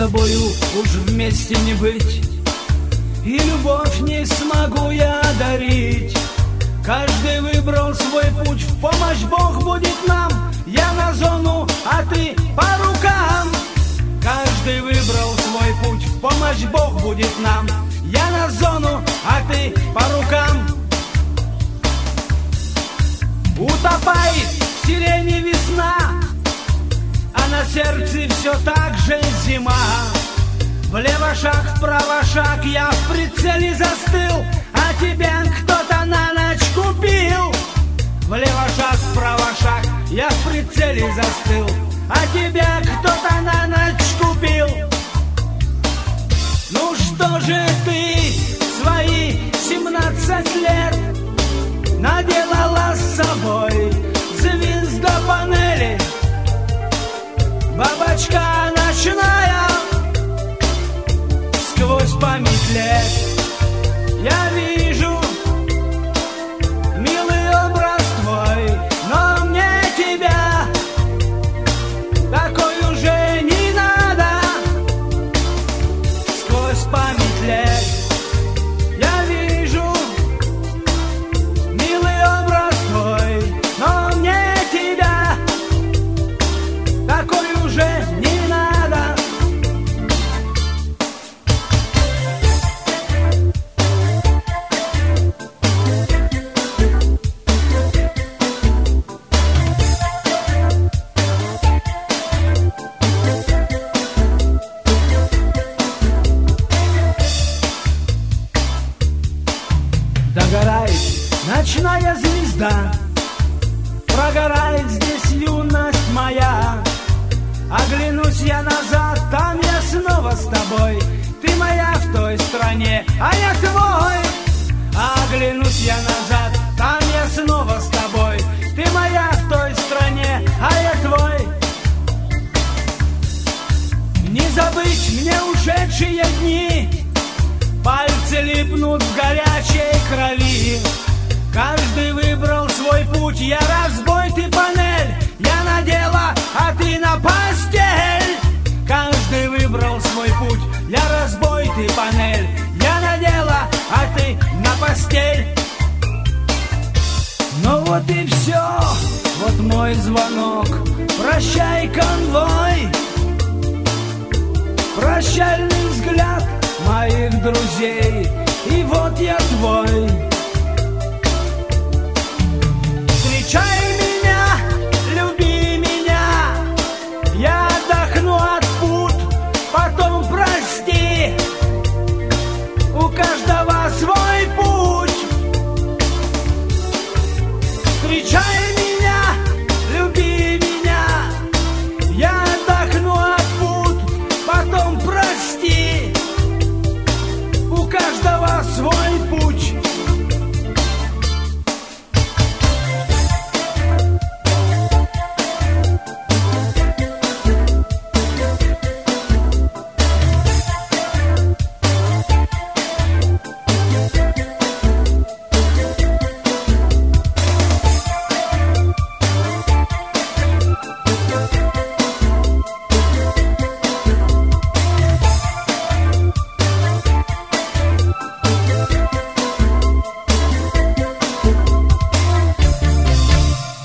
тобою уж вместе не быть, и любовь не смогу я дарить. Каждый выбрал свой путь, в помощь Бог будет нам. Я на зону, а ты по рукам. Каждый выбрал свой путь, в помощь Бог будет нам. Я на зону, а ты по рукам. Утопает в сирене весна, а на сердце все так же зима. Влево шаг, вправо шаг, я в прицеле застыл, а тебя кто-то на ночь купил. Влево шаг, вправо шаг, я в прицеле застыл, а тебя кто-то на ночь купил. Ну что же ты свои 17 лет наделала с собой? Звездопанели, бабочка ночная, сквозь память лет я вижу милый образ твой, но мне тебя такой уже не надо. Сквозь память лет я вижу милый образ твой, но мне тебя такой уже не надо. Догорает ночная звезда, прогорает здесь юность моя. Оглянусь я назад, там я снова с тобой. Ты моя в той стране, а я твой. Оглянусь я назад, там я снова с тобой. Ты моя в той стране, а я твой. Не забыть мне ушедшие дни, пальцы липнут в горячей крови. Каждый выбрал свой путь, я разбой, ты панель. Я надела, а ты на постель. Каждый выбрал свой путь, я разбой, ты панель. Я надела, а ты на постель. Ну вот и все, вот мой звонок. Прощай, конвой. Прощальный взгляд моих друзей, и вот я твой.